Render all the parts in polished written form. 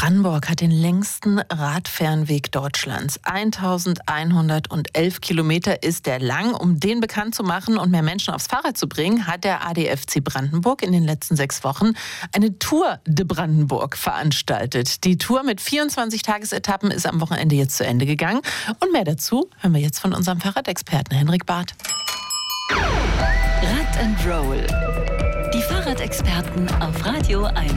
Brandenburg hat den längsten Radfernweg Deutschlands. 1111 Kilometer ist der lang. Um den bekannt zu machen und mehr Menschen aufs Fahrrad zu bringen, hat der ADFC Brandenburg in den letzten 6 Wochen eine Tour de Brandenburg veranstaltet. Die Tour mit 24 Tagesetappen ist am Wochenende jetzt zu Ende gegangen. Und mehr dazu hören wir jetzt von unserem Fahrradexperten Henrik Barth. Rad and Roll. Die Fahrradexperten auf Radio 1.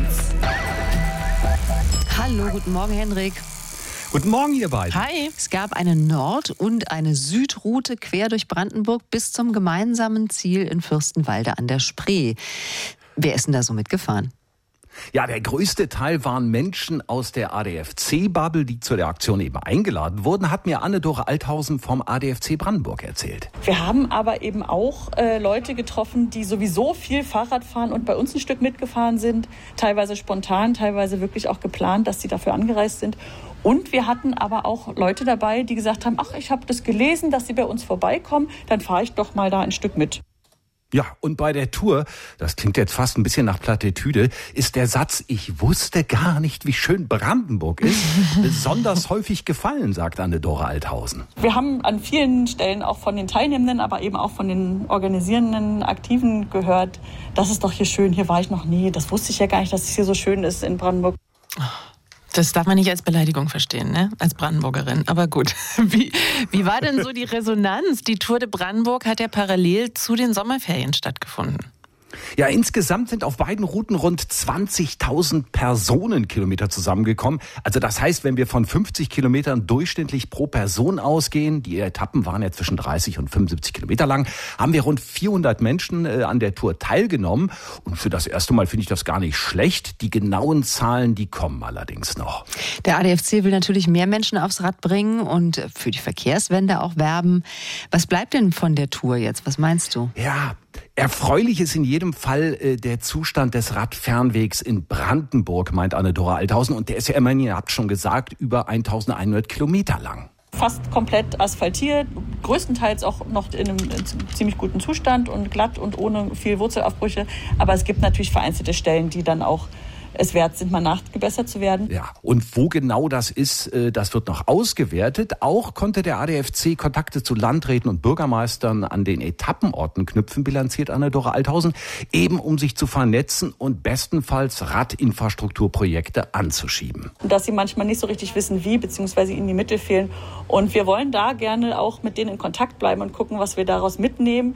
Hallo, guten Morgen, Henrik. Guten Morgen, ihr beiden. Hi. Es gab eine Nord- und eine Südroute quer durch Brandenburg bis zum gemeinsamen Ziel in Fürstenwalde an der Spree. Wer ist denn da so mitgefahren? Ja, der größte Teil waren Menschen aus der ADFC-Bubble, die zu der Aktion eben eingeladen wurden, hat mir Anne-Dore Althausen vom ADFC Brandenburg erzählt. Wir haben aber eben auch Leute getroffen, die sowieso viel Fahrrad fahren und bei uns ein Stück mitgefahren sind. Teilweise spontan, teilweise wirklich auch geplant, dass sie dafür angereist sind. Und wir hatten aber auch Leute dabei, die gesagt haben, ach, ich habe das gelesen, dass sie bei uns vorbeikommen, dann fahre ich doch mal da ein Stück mit. Ja, und bei der Tour, das klingt jetzt fast ein bisschen nach Plattitüde, ist der Satz, ich wusste gar nicht, wie schön Brandenburg ist, besonders häufig gefallen, sagt Anne-Dore Althausen. Wir haben an vielen Stellen auch von den Teilnehmenden, aber eben auch von den organisierenden Aktiven gehört, das ist doch hier schön, hier war ich noch nie, das wusste ich ja gar nicht, dass es hier so schön ist in Brandenburg. Das darf man nicht als Beleidigung verstehen, ne? Als Brandenburgerin. Aber gut. Wie war denn so die Resonanz? Die Tour de Brandenburg hat ja parallel zu den Sommerferien stattgefunden. Ja, insgesamt sind auf beiden Routen rund 20.000 Personenkilometer zusammengekommen. Also das heißt, wenn wir von 50 Kilometern durchschnittlich pro Person ausgehen, die Etappen waren ja zwischen 30 und 75 Kilometer lang, haben wir rund 400 Menschen an der Tour teilgenommen. Und für das erste Mal finde ich das gar nicht schlecht. Die genauen Zahlen, die kommen allerdings noch. Der ADFC will natürlich mehr Menschen aufs Rad bringen und für die Verkehrswende auch werben. Was bleibt denn von der Tour jetzt? Was meinst du? Ja, erfreulich ist in jedem Fall der Zustand des Radfernwegs in Brandenburg, meint Anne-Dore Althausen. Und der ist ja immerhin, ihr habt schon gesagt, über 1100 Kilometer lang. Fast komplett asphaltiert, größtenteils auch noch in einem ziemlich guten Zustand und glatt und ohne viel Wurzelaufbrüche. Aber es gibt natürlich vereinzelte Stellen, die dann auch es wert sind, mal nachgebessert zu werden. Ja, und wo genau das ist, das wird noch ausgewertet. Auch konnte der ADFC Kontakte zu Landräten und Bürgermeistern an den Etappenorten knüpfen, bilanziert Anne-Dore Althausen, eben um sich zu vernetzen und bestenfalls Radinfrastrukturprojekte anzuschieben. Dass sie manchmal nicht so richtig wissen, wie, beziehungsweise ihnen die Mittel fehlen. Und wir wollen da gerne auch mit denen in Kontakt bleiben und gucken, was wir daraus mitnehmen.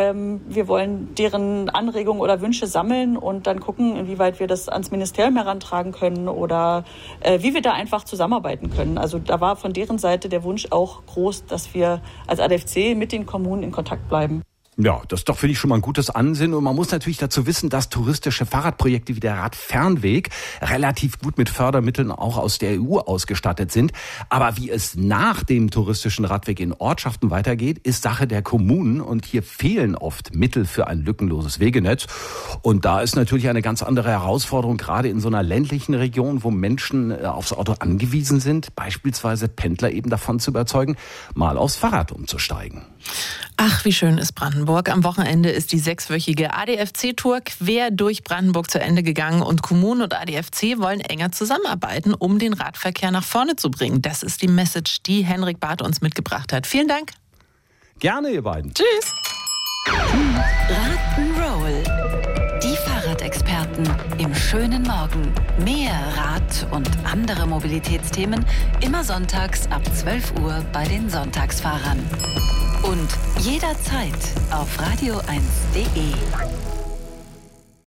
Wir wollen deren Anregungen oder Wünsche sammeln und dann gucken, inwieweit wir das ans Ministerium herantragen können oder wie wir da einfach zusammenarbeiten können. Also da war von deren Seite der Wunsch auch groß, dass wir als ADFC mit den Kommunen in Kontakt bleiben. Ja, das ist doch, finde ich, schon mal ein gutes Ansinnen. Und man muss natürlich dazu wissen, dass touristische Fahrradprojekte wie der Radfernweg relativ gut mit Fördermitteln auch aus der EU ausgestattet sind. Aber wie es nach dem touristischen Radweg in Ortschaften weitergeht, ist Sache der Kommunen. Und hier fehlen oft Mittel für ein lückenloses Wegenetz. Und da ist natürlich eine ganz andere Herausforderung, gerade in so einer ländlichen Region, wo Menschen aufs Auto angewiesen sind, beispielsweise Pendler eben davon zu überzeugen, mal aufs Fahrrad umzusteigen. Ach, wie schön ist Brandenburg. Am Wochenende ist die 6-wöchige ADFC-Tour quer durch Brandenburg zu Ende gegangen und Kommunen und ADFC wollen enger zusammenarbeiten, um den Radverkehr nach vorne zu bringen. Das ist die Message, die Henrik Barth uns mitgebracht hat. Vielen Dank. Gerne, ihr beiden. Tschüss. Rock'n'Roll. Die Fahrradexperten im schönen Morgen. Mehr Rad und andere Mobilitätsthemen immer sonntags ab 12 Uhr bei den Sonntagsfahrern. Und jederzeit auf radio1.de.